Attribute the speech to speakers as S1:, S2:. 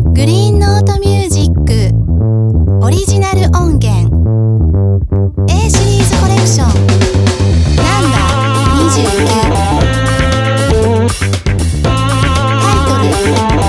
S1: グリーンノートミュージックオリジナル音源 A シリーズコレクションナンバー29タイトル